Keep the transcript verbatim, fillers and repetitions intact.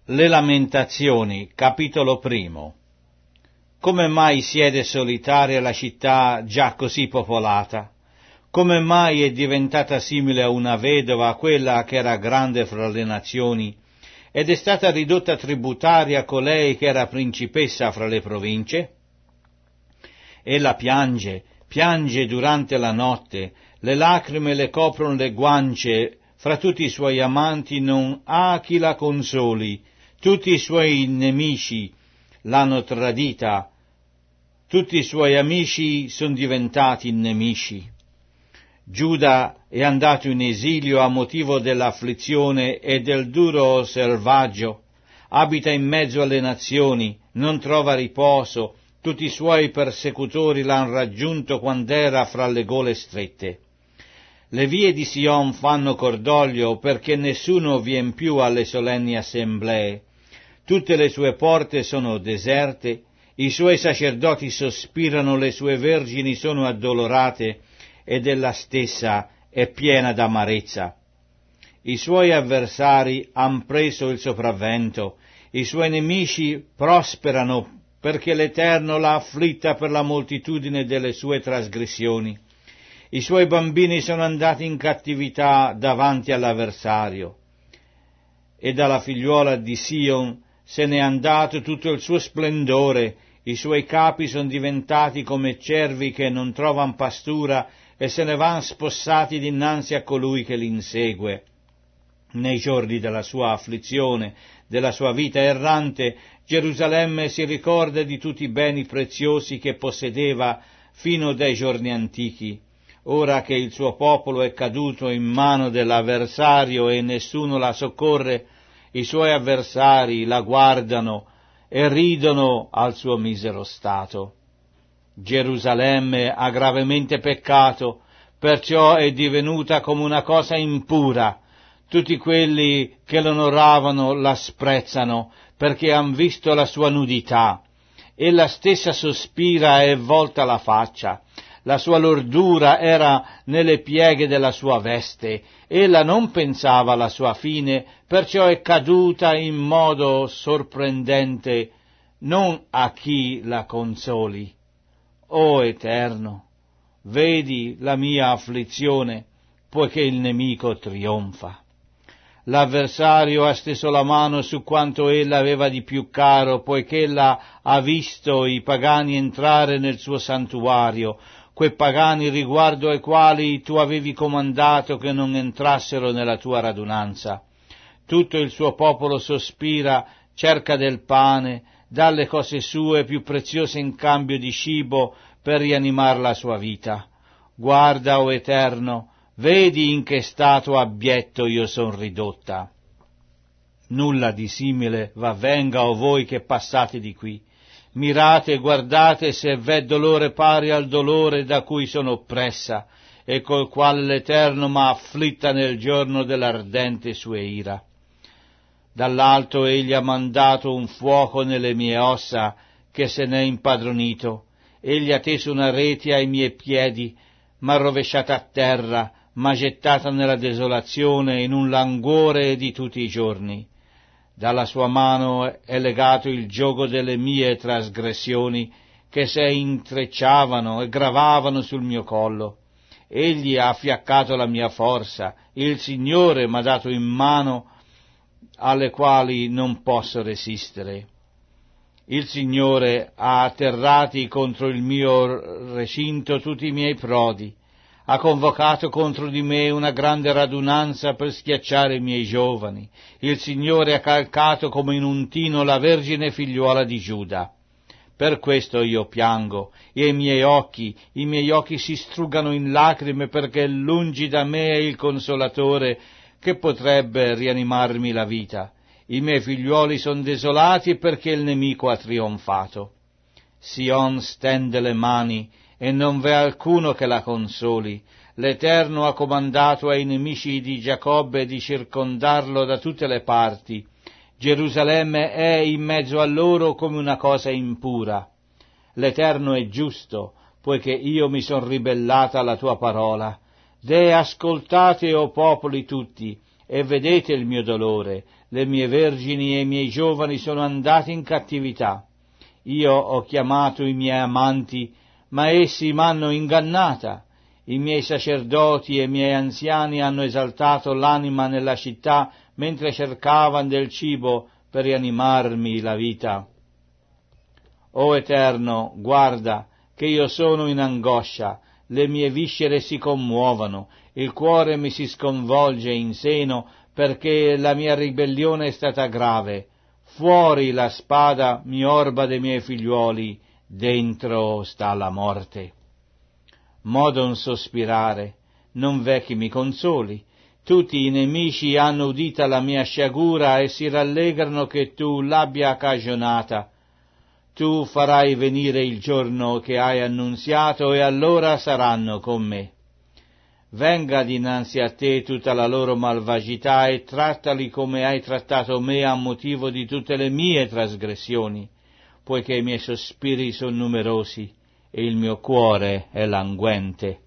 Le Lamentazioni, capitolo primo. Come mai siede solitaria la città già così popolata? Come mai è diventata simile a una vedova, quella che era grande fra le nazioni, ed è stata ridotta tributaria colei che era principessa fra le province? Ella piange, piange durante la notte, le lacrime le coprono le guance, fra tutti i suoi amanti non ha chi la consoli, tutti i suoi nemici l'hanno tradita, tutti i suoi amici sono diventati nemici. Giuda è andato in esilio a motivo dell'afflizione e del duro selvaggio, abita in mezzo alle nazioni, non trova riposo, tutti i suoi persecutori l'han raggiunto quando era fra le gole strette. Le vie di Sion fanno cordoglio perché nessuno vien più alle solenni assemblee. Tutte le sue porte sono deserte, i suoi sacerdoti sospirano, le sue vergini sono addolorate ed ella stessa è piena d'amarezza. I suoi avversari han preso il sopravvento, i suoi nemici prosperano perché l'Eterno l'ha afflitta per la moltitudine delle sue trasgressioni. I suoi bambini sono andati in cattività davanti all'avversario, e dalla figliuola di Sion se n'è andato tutto il suo splendore, i suoi capi sono diventati come cervi che non trovan pastura e se ne van spossati dinanzi a colui che li insegue. Nei giorni della sua afflizione, della sua vita errante, Gerusalemme si ricorda di tutti i beni preziosi che possedeva fino dai giorni antichi. Ora che il suo popolo è caduto in mano dell'avversario e nessuno la soccorre, i suoi avversari la guardano e ridono al suo misero stato. Gerusalemme ha gravemente peccato, perciò è divenuta come una cosa impura. Tutti quelli che l'onoravano la sprezzano, perché han visto la sua nudità. Ella stessa sospira e volta la faccia. La sua lordura era nelle pieghe della sua veste. Ella non pensava alla sua fine, perciò è caduta in modo sorprendente, non a chi la consoli. O Eterno, vedi la mia afflizione, poiché il nemico trionfa. L'avversario ha steso la mano su quanto ella aveva di più caro, poiché ella ha visto i pagani entrare nel suo santuario, quei pagani riguardo ai quali tu avevi comandato che non entrassero nella tua radunanza. Tutto il suo popolo sospira, cerca del pane, dà le cose sue più preziose in cambio di cibo per rianimare la sua vita. Guarda, o Eterno, vedi in che stato abietto io son ridotta. Nulla di simile v'avvenga, o voi che passate di qui. Mirate e guardate se v'è dolore pari al dolore da cui sono oppressa, e col quale l'Eterno m'ha afflitta nel giorno dell'ardente sua ira. Dall'alto egli ha mandato un fuoco nelle mie ossa, che se n'è impadronito. Egli ha teso una rete ai miei piedi, m'ha rovesciata a terra, m'ha gettata nella desolazione, in un languore di tutti i giorni. Dalla sua mano è legato il giogo delle mie trasgressioni, che se intrecciavano e gravavano sul mio collo. Egli ha affiaccato la mia forza, il Signore m'ha dato in mano alle quali non posso resistere. Il Signore ha atterrati contro il mio recinto tutti i miei prodi, ha convocato contro di me una grande radunanza per schiacciare i miei giovani. Il Signore ha calcato come in un tino la vergine figliuola di Giuda. Per questo io piango, e i miei occhi, i miei occhi si strugano in lacrime, perché lungi da me è il Consolatore che potrebbe rianimarmi la vita. I miei figliuoli son desolati perché il nemico ha trionfato. Sion stende le mani e non v'è alcuno che la consoli. L'Eterno ha comandato ai nemici di Giacobbe di circondarlo da tutte le parti. Gerusalemme è in mezzo a loro come una cosa impura. L'Eterno è giusto, poiché io mi son ribellata alla tua parola. Deh, ascoltate, o popoli tutti, e vedete il mio dolore. Le mie vergini e i miei giovani sono andati in cattività. Io ho chiamato i miei amanti, ma essi m'hanno ingannata. I miei sacerdoti e i miei anziani hanno esaltato l'anima nella città, mentre cercavano del cibo per rianimarmi la vita. O Eterno, guarda che io sono in angoscia, le mie viscere si commuovono, il cuore mi si sconvolge in seno, perché la mia ribellione è stata grave. Fuori la spada mi orba dei miei figliuoli, dentro sta la morte. Modon sospirare, non v'è chi mi consoli. Tutti i nemici hanno udita la mia sciagura e si rallegrano che tu l'abbia cagionata. Tu farai venire il giorno che hai annunziato e allora saranno con me. Venga dinanzi a te tutta la loro malvagità e trattali come hai trattato me a motivo di tutte le mie trasgressioni, poiché i miei sospiri sono numerosi e il mio cuore è languente.